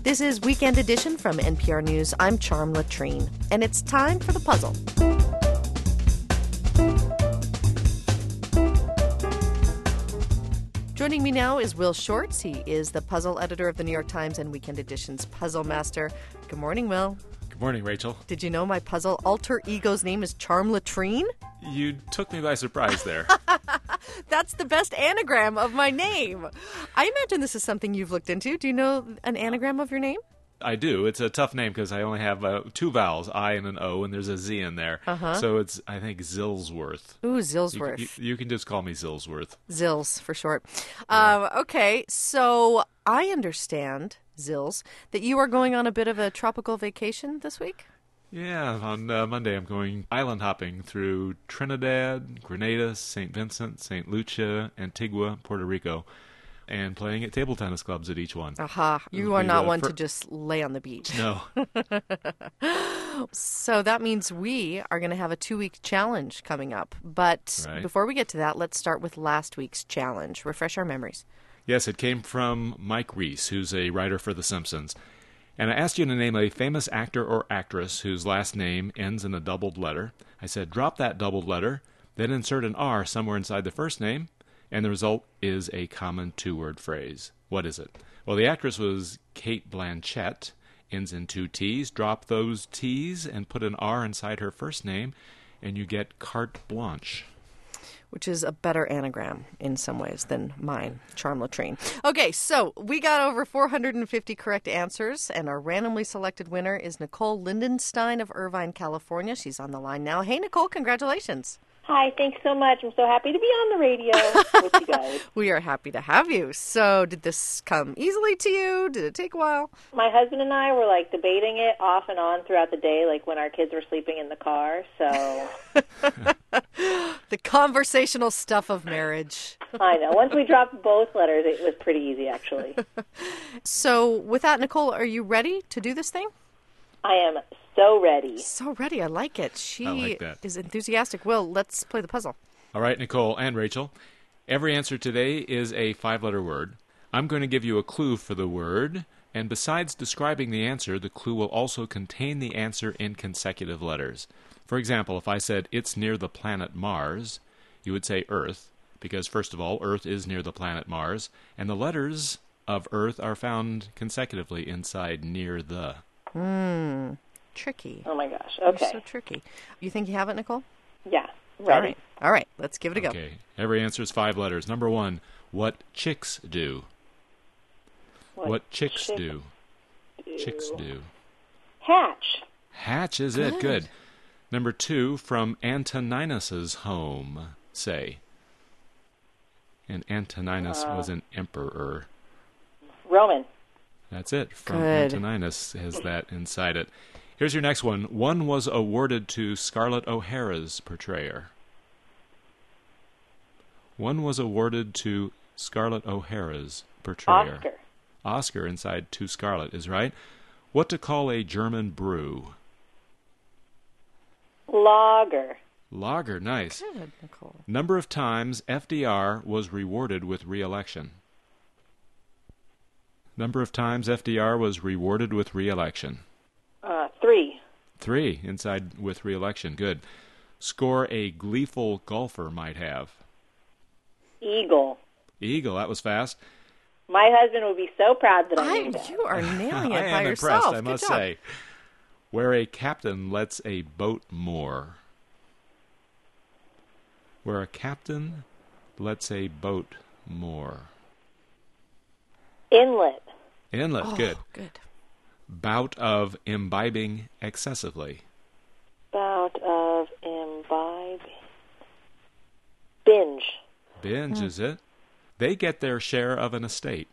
This is Weekend Edition from NPR News. I'm Charm Latrine, and it's time for the puzzle. Joining me now is Will Shortz. He is the puzzle editor of the New York Times and Weekend Edition's Puzzle Master. Good morning, Will. Good morning, Rachel. Did you know my puzzle alter ego's name is Charm Latrine? You took me by surprise there. That's the best anagram of my name. I imagine this is something you've looked into. Do you know an anagram of your name? I do. It's a tough name because I only have two vowels, I and an O, and there's a Z in there. So it's, I think, Zillsworth. Ooh, Zillsworth. You can just call me Zillsworth. Zills, for short. Okay, so I understand, Zills, that you are going on a bit of a tropical vacation this week? Yeah, on Monday I'm going island hopping through Trinidad, Grenada, St. Vincent, St. Lucia, Antigua, Puerto Rico, and playing at table tennis clubs at each one. Aha. You are not one to just lay on the beach. No. So that means we are going to have a 2-week challenge coming up. But Before we get to that, let's start with last week's challenge. Refresh our memories. Yes, it came from Mike Reiss, who's a writer for The Simpsons. And I asked you to name a famous actor or actress whose last name ends in a doubled letter. I said, drop that doubled letter, then insert an R somewhere inside the first name, and the result is a common two-word phrase. What is it? Well, the actress was Cate Blanchett, ends in 2 T's. Drop those T's and put an R inside her first name, and you get carte blanche. Which is a better anagram in some ways than mine, Charm Latrine. Okay, so we got over 450 correct answers, and our randomly selected winner is Nicole Lindenstein of Irvine, California. She's on the line now. Hey, Nicole, congratulations. Hi, thanks so much. I'm so happy to be on the radio with you guys. We are happy to have you. So did this come easily to you? Did it take a while? My husband and I were debating it off and on throughout the day, when our kids were sleeping in the car. So the conversational stuff of marriage. I know. Once we dropped both letters, it was pretty easy, actually. So with that, Nicole, are you ready to do this thing? I am so ready. So ready. I like it. I like that. Is enthusiastic. Will, let's play the puzzle. All right, Nicole and Rachel. Every answer today is a 5-letter word. I'm going to give you a clue for the word, and besides describing the answer, the clue will also contain the answer in consecutive letters. For example, if I said, it's near the planet Mars, you would say Earth, because first of all, Earth is near the planet Mars, and the letters of Earth are found consecutively inside near the. Tricky. Oh, my gosh. Okay. You're so tricky. You think you have it, Nicole? Yeah, ready. All right. Let's give it a go. Okay. Every answer is 5 letters. Number 1, what chicks do? What chicks do? Chicks do. Hatch. Hatch is it. Good. Number 2, from Antoninus's home, say. And Antoninus was an emperor. Roman. That's it. From Good. Antoninus has that inside it. Here's your next one. One was awarded to Scarlett O'Hara's portrayer. One was awarded to Scarlett O'Hara's portrayer. Oscar inside to Scarlett is right. What to call a German brew? Lager. Lager, nice. Good, Nicole. Number of times FDR was rewarded with re-election. Number of times FDR was rewarded with re-election. 3. 3 inside with re-election. Good. Score a gleeful golfer might have. Eagle. Eagle, that was fast. My husband would be so proud that I knew that. You are nailing it I by am yourself. impressed, I must say. Where a captain lets a boat moor. Where a captain lets a boat moor. Inlet. Inlet, good. Good. Bout of imbibing excessively. Bout of imbibing. Binge. Binge is it. They get their share of an estate.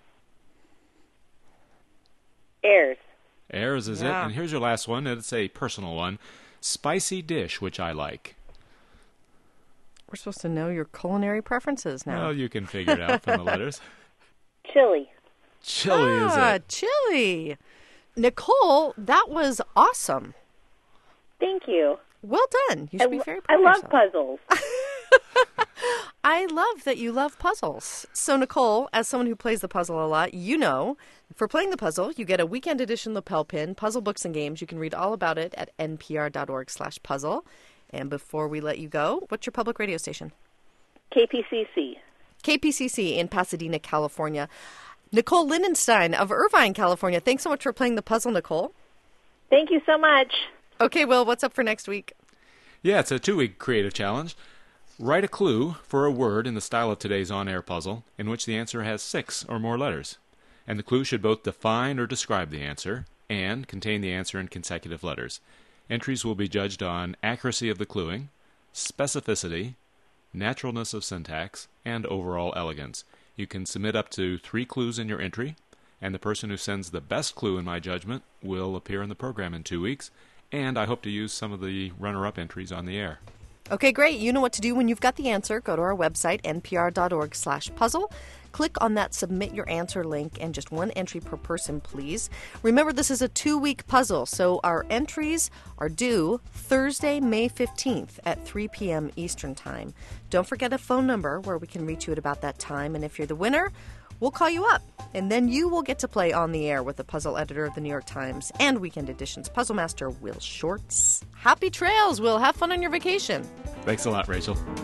Heirs. Heirs is it. And here's your last one. It's a personal one. Spicy dish, which I like. We're supposed to know your culinary preferences now. Well, you can figure it out from the letters. Chili. Chili is it. Chili. Nicole, that was awesome. Thank you. Well done. You should be very proud I of love yourself. puzzles. I love that you love puzzles. So, Nicole, as someone who plays the puzzle a lot, you know, for playing the puzzle, you get a weekend edition lapel pin, puzzle books and games. You can read all about it at npr.org/puzzle. And before we let you go, what's your public radio station? KPCC. KPCC in Pasadena, California. Nicole Lindenstein of Irvine, California. Thanks so much for playing the puzzle, Nicole. Thank you so much. Okay, Will, what's up for next week? Yeah, it's a 2-week creative challenge. Write a clue for a word in the style of today's on-air puzzle in which the answer has 6 or more letters. And the clue should both define or describe the answer and contain the answer in consecutive letters. Entries will be judged on accuracy of the cluing, specificity, naturalness of syntax, and overall elegance. You can submit up to 3 clues in your entry, and the person who sends the best clue, in my judgment, will appear in the program in 2 weeks, and I hope to use some of the runner-up entries on the air. Okay, great. You know what to do when you've got the answer. Go to our website, npr.org/puzzle. Click on that Submit Your Answer link, and just 1 entry per person, please. Remember, this is a 2-week puzzle, so our entries are due Thursday, May 15th at 3 p.m. Eastern Time. Don't forget a phone number where we can reach you at about that time, and if you're the winner, we'll call you up, and then you will get to play on the air with the puzzle editor of the New York Times and Weekend Edition's puzzle master, Will Shortz. Happy trails, Will. Have fun on your vacation. Thanks a lot, Rachel.